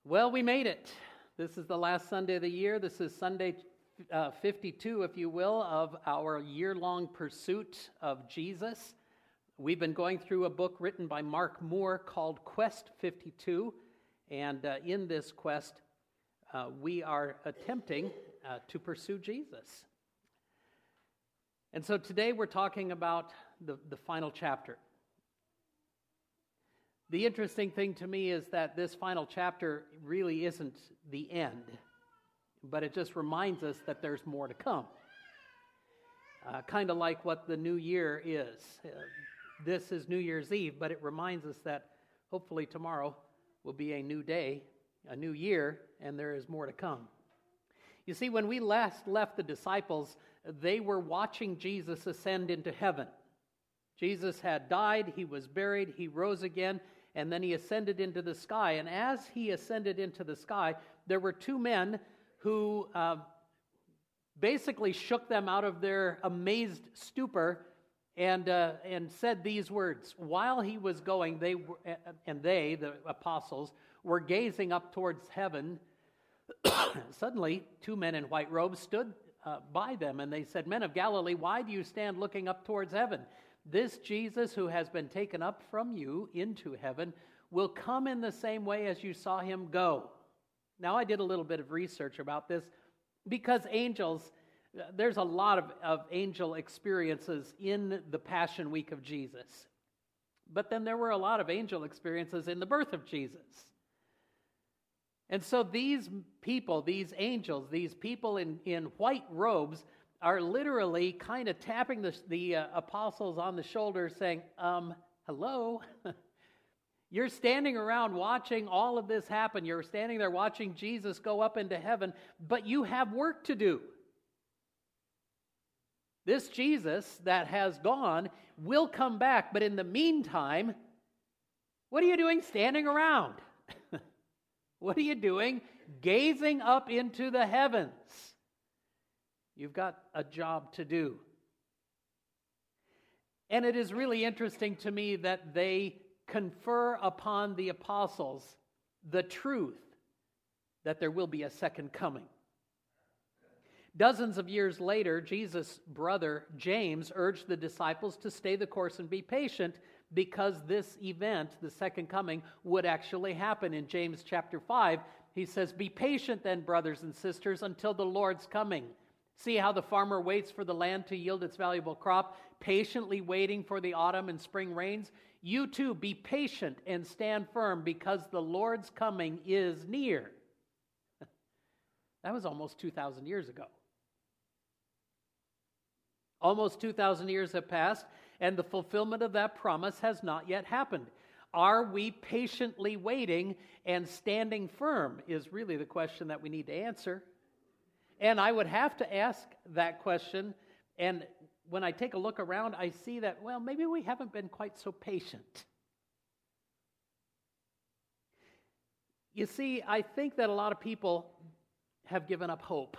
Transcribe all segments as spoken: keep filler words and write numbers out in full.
Well, we made it. This is the last Sunday of the year. This is Sunday uh, fifty-two, if you will, of our year-long pursuit of Jesus. We've been going through a book written by Mark Moore called Quest fifty-two, and uh, in this quest, uh, we are attempting uh, to pursue Jesus. And so today we're talking about the, the final chapter. The interesting thing to me is that this final chapter really isn't the end, but it just reminds us that there's more to come. Uh, kind of like what the new year is. Uh, this is New Year's Eve, but it reminds us that hopefully tomorrow will be a new day, a new year, and there is more to come. You see, when we last left the disciples, they were watching Jesus ascend into heaven. Jesus had died, he was buried, he rose again, and then he ascended into the sky. And as he ascended into the sky, there were two men who uh, basically shook them out of their amazed stupor and uh, and said these words. While he was going, they were, and they, the apostles, were gazing up towards heaven. Suddenly, two men in white robes stood uh, by them, and they said, "Men of Galilee, why do you stand looking up towards heaven? This Jesus who has been taken up from you into heaven will come in the same way as you saw him go." Now, I did a little bit of research about this because angels, there's a lot of, of angel experiences in the Passion Week of Jesus. But then there were a lot of angel experiences in the birth of Jesus. And so these people, these angels, these people in, in white robes, are literally kind of tapping the, the uh, apostles on the shoulder saying, um, hello? You're standing around watching all of this happen. You're standing there watching Jesus go up into heaven, but you have work to do. This Jesus that has gone will come back, but in the meantime, what are you doing standing around? What are you doing gazing up into the heavens? You've got a job to do. And it is really interesting to me that they confer upon the apostles the truth that there will be a second coming. Dozens of years later, Jesus' brother James urged the disciples to stay the course and be patient because this event, the second coming, would actually happen. In James chapter five, he says, "Be patient then, brothers and sisters, until the Lord's coming. See how the farmer waits for the land to yield its valuable crop, patiently waiting for the autumn and spring rains? You too, be patient and stand firm, because the Lord's coming is near." That was almost two thousand years ago. Almost two thousand years have passed, and the fulfillment of that promise has not yet happened. Are we patiently waiting and standing firm is really the question that we need to answer. And I would have to ask that question, and when I take a look around, I see that, well, maybe we haven't been quite so patient. You see, I think that a lot of people have given up hope.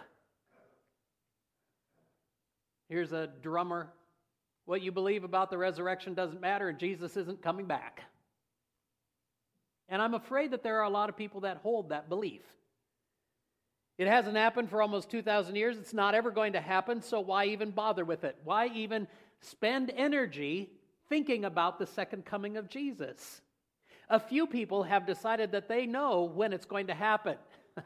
Here's a drummer. What you believe about the resurrection doesn't matter, and Jesus isn't coming back. And I'm afraid that there are a lot of people that hold that belief. It hasn't happened for almost two thousand years. It's not ever going to happen, so why even bother with it? Why even spend energy thinking about the second coming of Jesus? A few people have decided that they know when it's going to happen.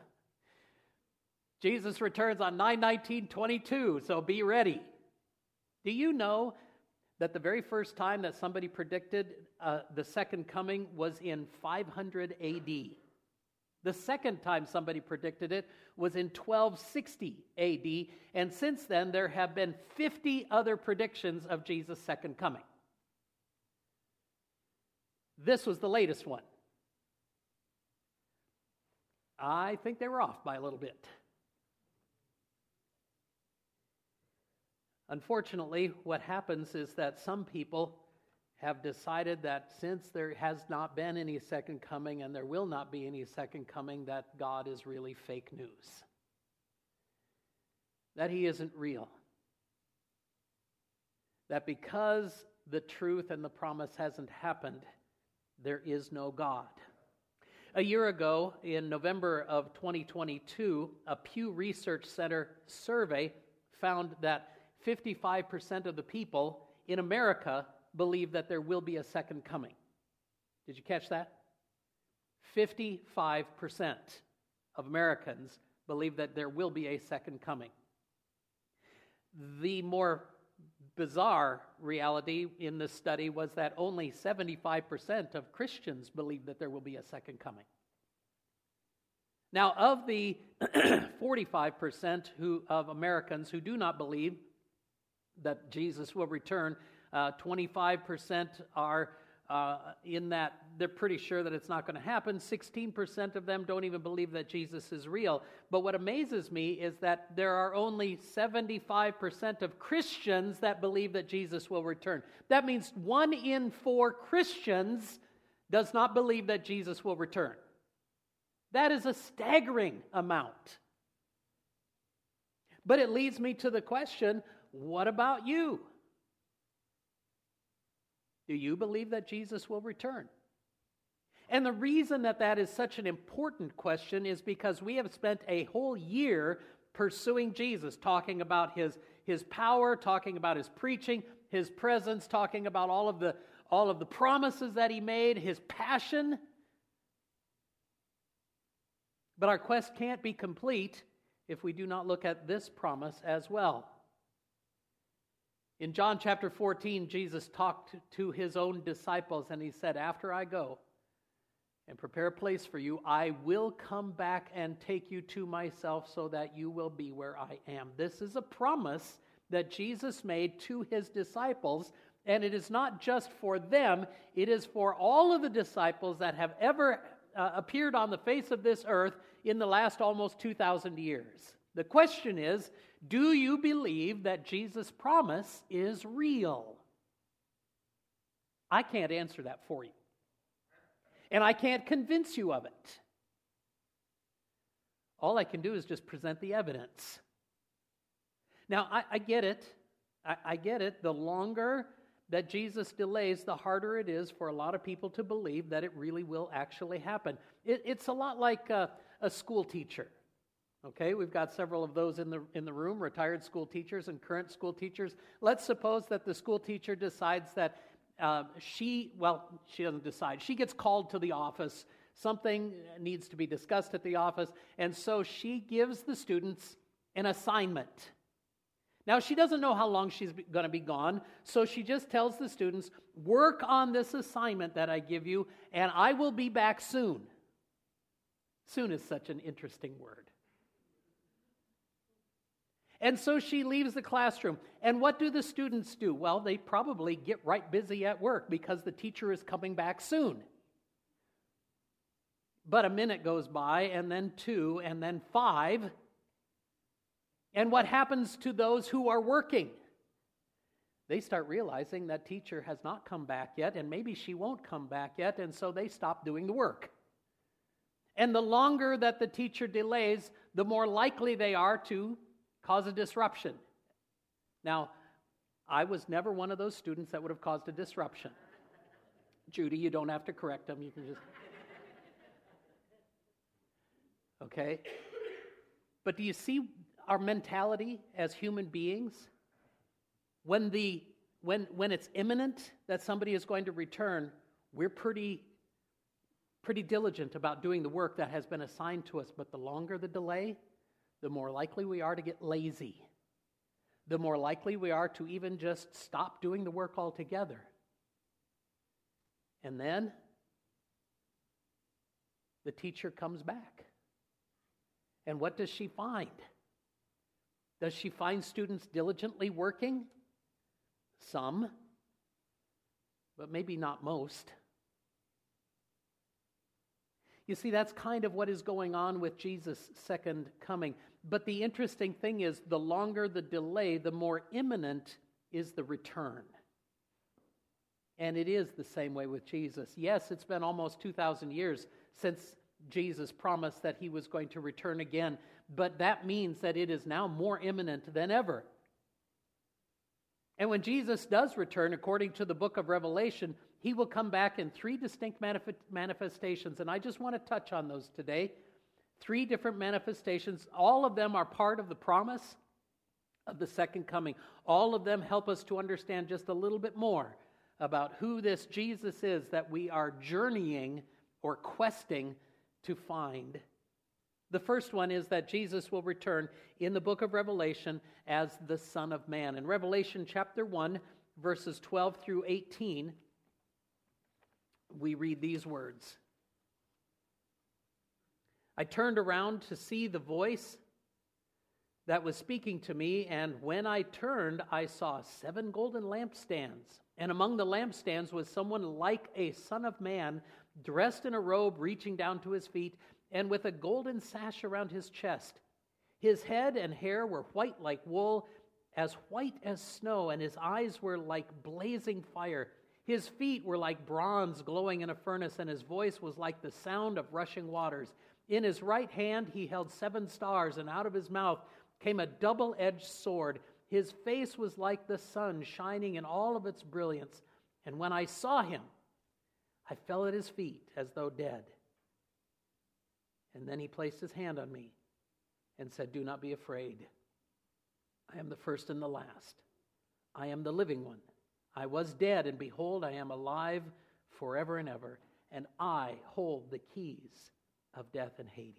Jesus returns on nine nineteen twenty-two, so be ready. Do you know that the very first time that somebody predicted uh, the second coming was in five hundred A D? The second time somebody predicted it was in twelve sixty A D, and since then there have been fifty other predictions of Jesus' second coming. This was the latest one. I think they were off by a little bit. Unfortunately, what happens is that some people have decided that since there has not been any second coming and there will not be any second coming, that God is really fake news. That he isn't real. That because the truth and the promise hasn't happened, there is no God. A year ago, in November of twenty twenty-two, a Pew Research Center survey found that fifty-five percent of the people in America believe that there will be a second coming. Did you catch that? fifty-five percent of Americans believe that there will be a second coming. The more bizarre reality in this study was that only seventy-five percent of Christians believe that there will be a second coming. Now, of the forty-five percent who, of Americans who do not believe that Jesus will return, uh, twenty-five percent are uh, in that they're pretty sure that it's not going to happen. sixteen percent of them don't even believe that Jesus is real. But what amazes me is that there are only seventy-five percent of Christians that believe that Jesus will return. That means one in four Christians does not believe that Jesus will return. That is a staggering amount. But it leads me to the question, what about you? Do you believe that Jesus will return? And the reason that that is such an important question is because we have spent a whole year pursuing Jesus, talking about his, his power, talking about his preaching, his presence, talking about all of the, all of the promises that he made, his passion. But our quest can't be complete if we do not look at this promise as well. In John chapter fourteen, Jesus talked to his own disciples and he said, after I go and prepare a place for you, I will come back and take you to myself so that you will be where I am. This is a promise that Jesus made to his disciples, and it is not just for them, it is for all of the disciples that have ever uh, appeared on the face of this earth in the last almost two thousand years. The question is, do you believe that Jesus' promise is real? I can't answer that for you. And I can't convince you of it. All I can do is just present the evidence. Now, I, I get it. I, I get it. The longer that Jesus delays, the harder it is for a lot of people to believe that it really will actually happen. It, it's a lot like a, a school teacher. Okay, we've got several of those in the in the room, retired school teachers and current school teachers. Let's suppose that the school teacher decides that uh, she, well, she doesn't decide. She gets called to the office. Something needs to be discussed at the office, and so she gives the students an assignment. Now, she doesn't know how long she's going to be gone, so she just tells the students, work on this assignment that I give you, and I will be back soon. Soon is such an interesting word. And so she leaves the classroom. And what do the students do? Well, they probably get right busy at work because the teacher is coming back soon. But a minute goes by, and then two, and then five. And what happens to those who are working? They start realizing that teacher has not come back yet, and maybe she won't come back yet, and so they stop doing the work. And the longer that the teacher delays, the more likely they are to cause a disruption. Now, I was never one of those students that would have caused a disruption. Judy, you don't have to correct them. You can just... Okay? But do you see our mentality as human beings? When the when when it's imminent that somebody is going to return, we're pretty pretty diligent about doing the work that has been assigned to us. But the longer the delay, the more likely we are to get lazy. The more likely we are to even just stop doing the work altogether. And then the teacher comes back. And what does she find? Does she find students diligently working? Some, but maybe not most. You see, that's kind of what is going on with Jesus' second coming. But the interesting thing is, the longer the delay, the more imminent is the return. And it is the same way with Jesus. Yes, it's been almost two thousand years since Jesus promised that he was going to return again, but that means that it is now more imminent than ever. And when Jesus does return, according to the book of Revelation, He will come back in three distinct manif- manifestations, and I just want to touch on those today. Three different manifestations. All of them are part of the promise of the second coming. All of them help us to understand just a little bit more about who this Jesus is that we are journeying or questing to find. The first one is that Jesus will return in the book of Revelation as the Son of Man. In Revelation chapter one, verses twelve through eighteen, we read these words. I turned around to see the voice that was speaking to me, and when I turned, I saw seven golden lampstands. And among the lampstands was someone like a son of man, dressed in a robe reaching down to his feet, and with a golden sash around his chest. His head and hair were white like wool, as white as snow, and his eyes were like blazing fire. His feet were like bronze glowing in a furnace, and his voice was like the sound of rushing waters. In his right hand he held seven stars, and out of his mouth came a double-edged sword. His face was like the sun, shining in all of its brilliance. And when I saw him, I fell at his feet as though dead. And then he placed his hand on me and said, "Do not be afraid. I am the first and the last. I am the living one. I was dead, and behold, I am alive forever and ever, and I hold the keys of death and Hades."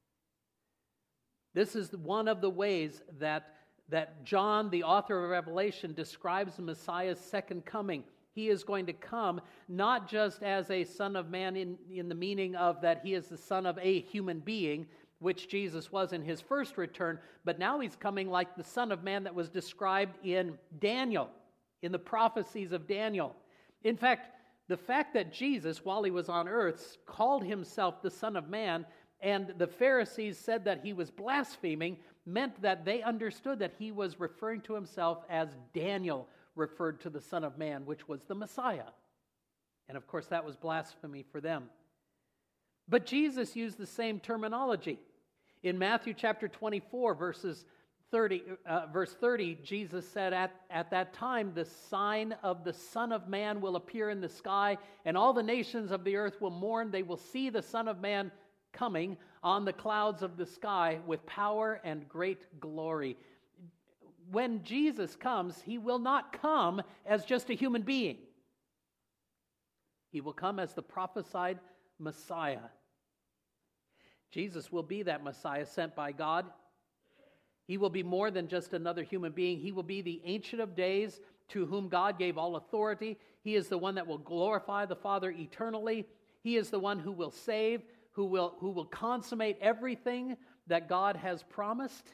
This is one of the ways that, that John, the author of Revelation, describes the Messiah's second coming. He is going to come not just as a son of man in, in the meaning of that he is the son of a human being, which Jesus was in his first return, but now he's coming like the son of man that was described in Daniel, in the prophecies of Daniel. In fact, the fact that Jesus, while he was on earth, called himself the Son of Man, and the Pharisees said that he was blaspheming, meant that they understood that he was referring to himself as Daniel referred to the Son of Man, which was the Messiah. And of course, that was blasphemy for them. But Jesus used the same terminology. In Matthew chapter twenty-four, verses thirty, uh, verse thirty, Jesus said, at, at that time, the sign of the Son of Man will appear in the sky, and all the nations of the earth will mourn. They will see the Son of Man coming on the clouds of the sky with power and great glory. When Jesus comes, he will not come as just a human being. He will come as the prophesied Messiah. Jesus will be that Messiah sent by God. He will be more than just another human being. He will be the Ancient of Days to whom God gave all authority. He is the one that will glorify the Father eternally. He is the one who will save, who will, who will consummate everything that God has promised.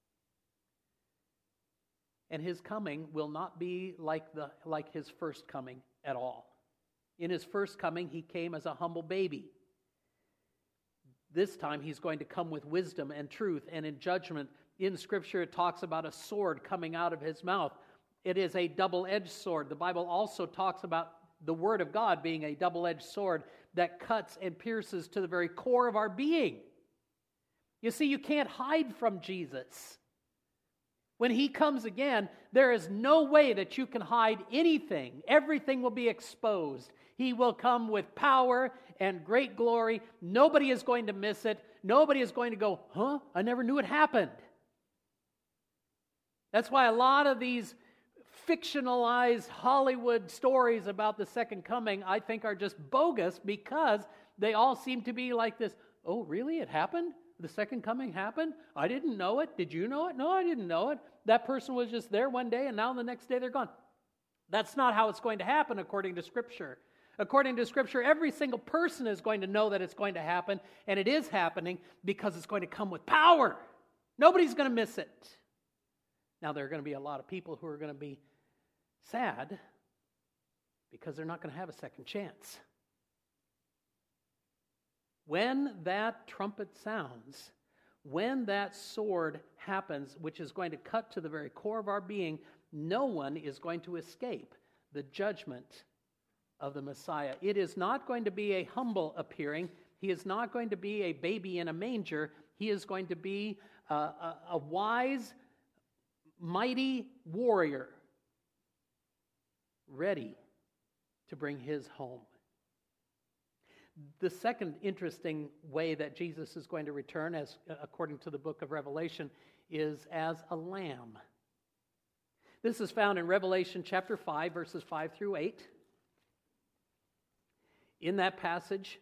And his coming will not be like the like his first coming at all. In his first coming, he came as a humble baby. This time, he's going to come with wisdom and truth and in judgment. In Scripture, it talks about a sword coming out of his mouth. It is a double-edged sword. The Bible also talks about the Word of God being a double-edged sword that cuts and pierces to the very core of our being. You see, you can't hide from Jesus. When he comes again, there is no way that you can hide anything. Everything will be exposed. He will come with power and great glory. Nobody is going to miss it. Nobody is going to go, huh? I never knew it happened. That's why a lot of these fictionalized Hollywood stories about the second coming, I think, are just bogus because they all seem to be like this. Oh, really? It happened? The second coming happened? I didn't know it. Did you know it? No, I didn't know it. That person was just there one day and now the next day they're gone. That's not how it's going to happen according to Scripture. According to Scripture, every single person is going to know that it's going to happen, and it is happening because it's going to come with power. Nobody's going to miss it. Now, there are going to be a lot of people who are going to be sad because they're not going to have a second chance. When that trumpet sounds, when that sword happens, which is going to cut to the very core of our being, no one is going to escape the judgment of the Messiah. It is not going to be a humble appearing. He is not going to be a baby in a manger. He is going to be a, a, a wise, mighty warrior, ready to bring his home. The second interesting way that Jesus is going to return, as according to the book of Revelation, is as a lamb. This is found in Revelation chapter five, verses five through eight. In that passage,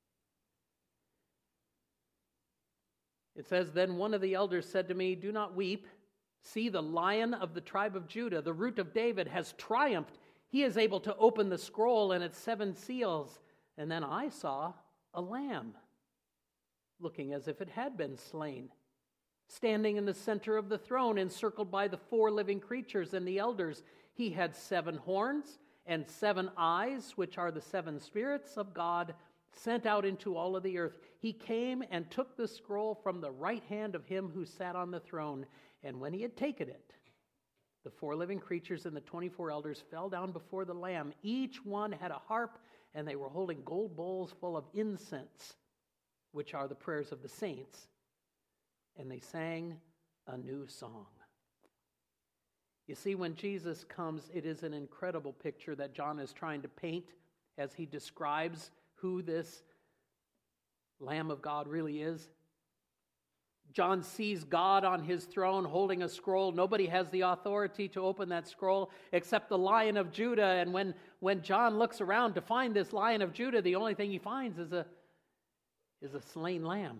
it says, "Then one of the elders said to me, 'Do not weep. See, the Lion of the tribe of Judah, the Root of David, has triumphed. He is able to open the scroll and its seven seals.' And then I saw a lamb, looking as if it had been slain, standing in the center of the throne, encircled by the four living creatures and the elders. He had seven horns and seven eyes, which are the seven spirits of God sent out into all of the earth. He came and took the scroll from the right hand of him who sat on the throne. And when he had taken it, the four living creatures and the twenty-four elders fell down before the Lamb. Each one had a harp, and they were holding gold bowls full of incense, which are the prayers of the saints. And they sang a new song." You see, when Jesus comes, it is an incredible picture that John is trying to paint as he describes who this Lamb of God really is. John sees God on his throne holding a scroll. Nobody has the authority to open that scroll except the Lion of Judah. And when, when John looks around to find this Lion of Judah, the only thing he finds is a, is a slain lamb.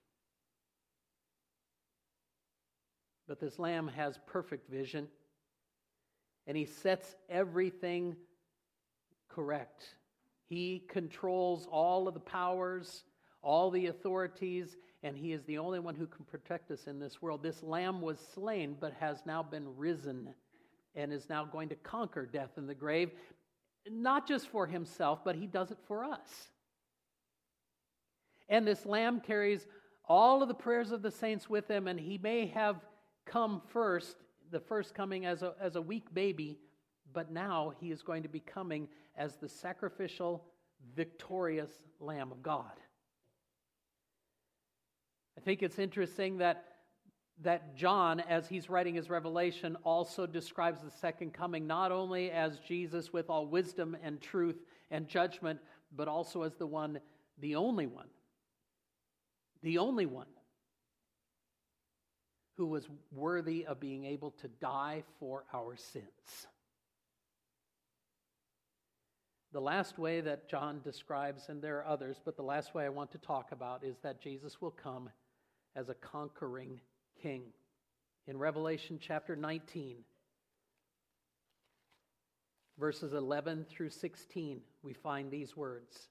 But this lamb has perfect vision, and he sets everything correct. He controls all of the powers, all the authorities, and he is the only one who can protect us in this world. This lamb was slain, but has now been risen and is now going to conquer death and the grave, not just for himself, but he does it for us. And this lamb carries all of the prayers of the saints with him, and he may have come first, the first coming as a, as a weak baby, but now he is going to be coming as the sacrificial, victorious Lamb of God. I think it's interesting that, that John, as he's writing his Revelation, also describes the second coming not only as Jesus with all wisdom and truth and judgment, but also as the one, the only one, the only one who was worthy of being able to die for our sins. The last way that John describes, and there are others, but the last way I want to talk about is that Jesus will come as a conquering king. In Revelation chapter nineteen, verses eleven through sixteen, we find these words.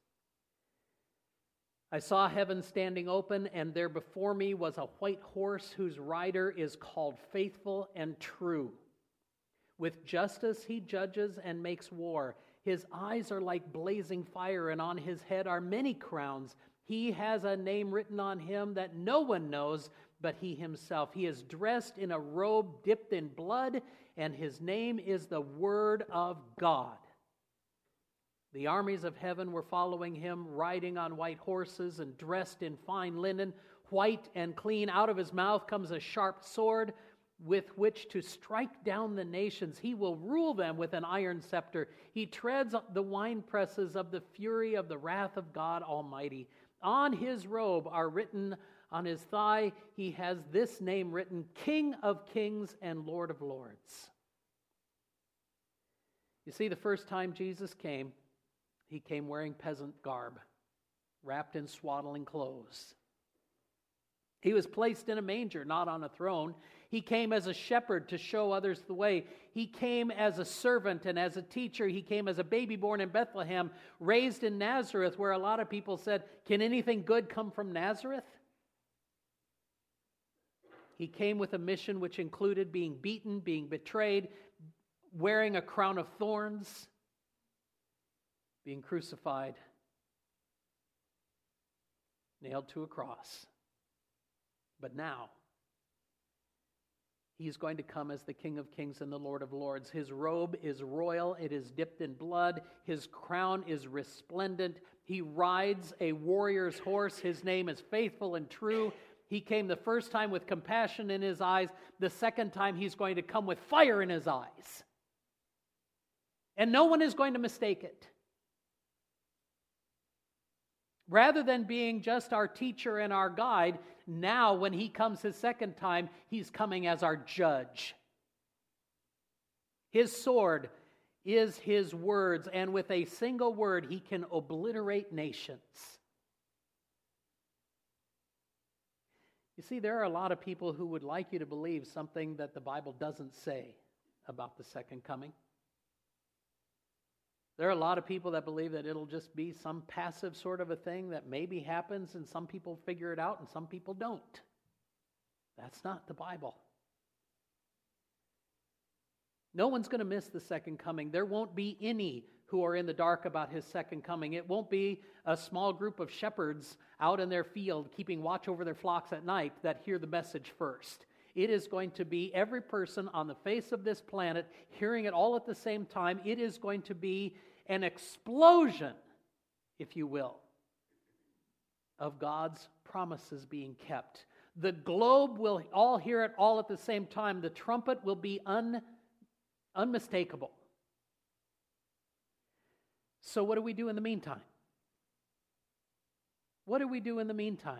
"I saw heaven standing open, and there before me was a white horse whose rider is called Faithful and True. With justice he judges and makes war. His eyes are like blazing fire, and on his head are many crowns. He has a name written on him that no one knows but he himself. He is dressed in a robe dipped in blood, and his name is the Word of God. The armies of heaven were following him, riding on white horses and dressed in fine linen, white and clean. Out of his mouth comes a sharp sword with which to strike down the nations. He will rule them with an iron scepter. He treads the winepresses of the fury of the wrath of God Almighty. On his robe are written, on his thigh, he has this name written, King of Kings and Lord of Lords." You see, the first time Jesus came, he came wearing peasant garb, wrapped in swaddling clothes. He was placed in a manger, not on a throne. He came as a shepherd to show others the way. He came as a servant and as a teacher. He came as a baby born in Bethlehem, raised in Nazareth, where a lot of people said, can anything good come from Nazareth? He came with a mission which included being beaten, being betrayed, wearing a crown of thorns, being crucified, nailed to a cross. But now, he's going to come as the King of Kings and the Lord of Lords. His robe is royal. It is dipped in blood. His crown is resplendent. He rides a warrior's horse. His name is Faithful and True. He came the first time with compassion in his eyes. The second time, he's going to come with fire in his eyes. And no one is going to mistake it. Rather than being just our teacher and our guide, now when he comes his second time, he's coming as our judge. His sword is his words, and with a single word, he can obliterate nations. You see, there are a lot of people who would like you to believe something that the Bible doesn't say about the second coming. There are a lot of people that believe that it'll just be some passive sort of a thing that maybe happens, and some people figure it out and some people don't. That's not the Bible. No one's going to miss the second coming. There won't be any who are in the dark about his second coming. It won't be a small group of shepherds out in their field keeping watch over their flocks at night that hear the message first. It is going to be every person on the face of this planet hearing it all at the same time. It is going to be an explosion, if you will, of God's promises being kept. The globe will all hear it all at the same time. The trumpet will be un, unmistakable. So what do we do in the meantime? What do we do in the meantime?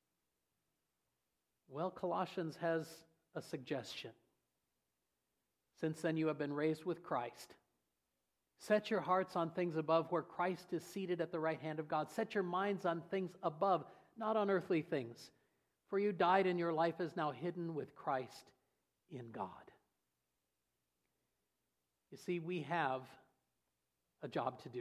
Well, Colossians has a suggestion. Since then you have been raised with Christ. Set your hearts on things above where Christ is seated at the right hand of God. Set your minds on things above, not on earthly things. For you died and your life is now hidden with Christ in God. You see, we have a job to do.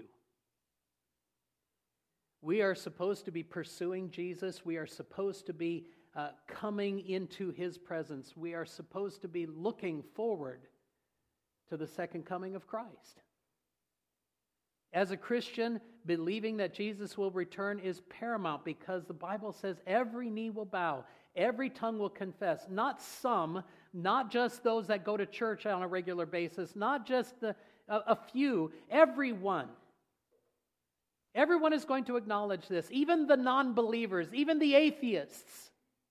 We are supposed to be pursuing Jesus. We are supposed to be uh, coming into his presence. We are supposed to be looking forward to the second coming of Christ. As a Christian, believing that Jesus will return is paramount because the Bible says every knee will bow, every tongue will confess. Not some, not just those that go to church on a regular basis, not just the, a, a few, everyone. Everyone is going to acknowledge this, even the non-believers, even the atheists.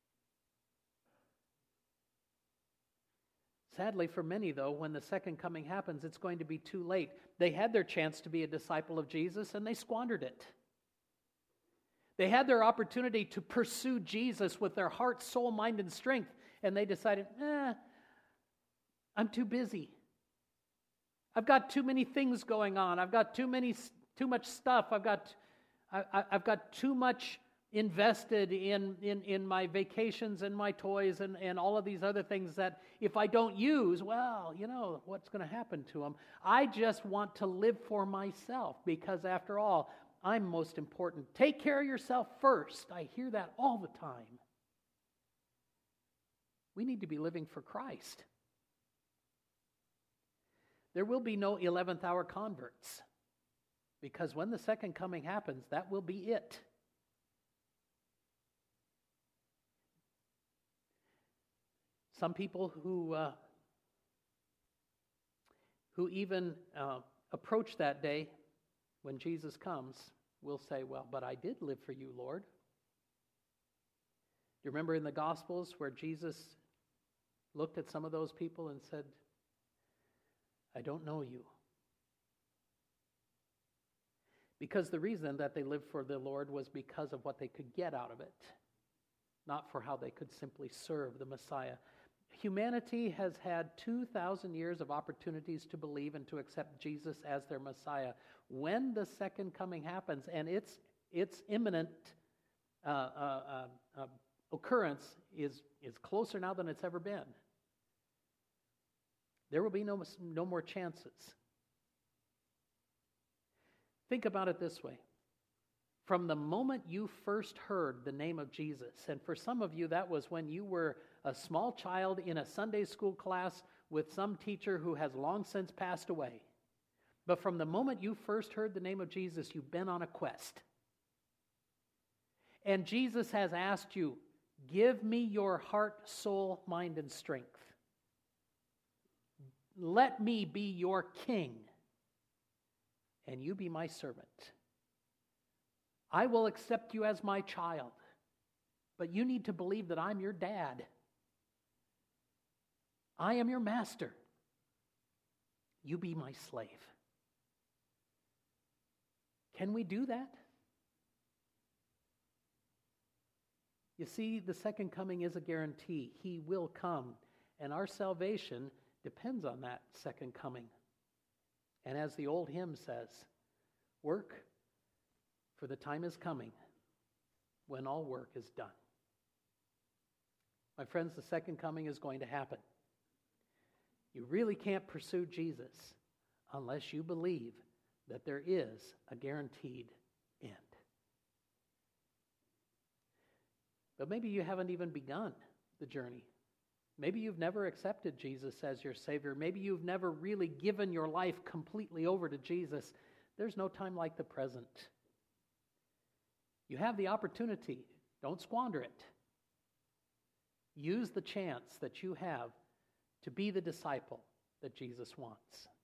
Sadly, for many, though, when the second coming happens, it's going to be too late. They had their chance to be a disciple of Jesus, and they squandered it. They had their opportunity to pursue Jesus with their heart, soul, mind, and strength, and they decided, eh, I'm too busy. I've got too many things going on. I've got too many, too much stuff. I've got, I, I've got too much invested in, in, in my vacations and my toys and, and all of these other things that if I don't use, well, you know, what's going to happen to them? I just want to live for myself because after all, I'm most important. Take care of yourself first. I hear that all the time. We need to be living for Christ. There will be no eleventh hour converts because when the second coming happens, that will be it. Some people who uh, who even uh, approach that day when Jesus comes will say, well, but I did live for you, Lord. Do you remember in the Gospels where Jesus looked at some of those people and said, I don't know you. Because the reason that they lived for the Lord was because of what they could get out of it, not for how they could simply serve the Messiah. Humanity has had two thousand years of opportunities to believe and to accept Jesus as their Messiah. When the second coming happens, and its its imminent uh, uh, uh, uh, occurrence is, is closer now than it's ever been, there will be no, no more chances. Think about it this way. From the moment you first heard the name of Jesus, and for some of you that was when you were a small child in a Sunday school class with some teacher who has long since passed away. But from the moment you first heard the name of Jesus, you've been on a quest. And Jesus has asked you, give me your heart, soul, mind, and strength. Let me be your king, and you be my servant. I will accept you as my child, but you need to believe that I'm your dad. I am your master. You be my slave. Can we do that? You see, the second coming is a guarantee. He will come, and our salvation depends on that second coming. And as the old hymn says, work, for the time is coming when all work is done. My friends, the second coming is going to happen. You really can't pursue Jesus unless you believe that there is a guaranteed end. But maybe you haven't even begun the journey. Maybe you've never accepted Jesus as your Savior. Maybe you've never really given your life completely over to Jesus. There's no time like the present. You have the opportunity. Don't squander it. Use the chance that you have to be the disciple that Jesus wants.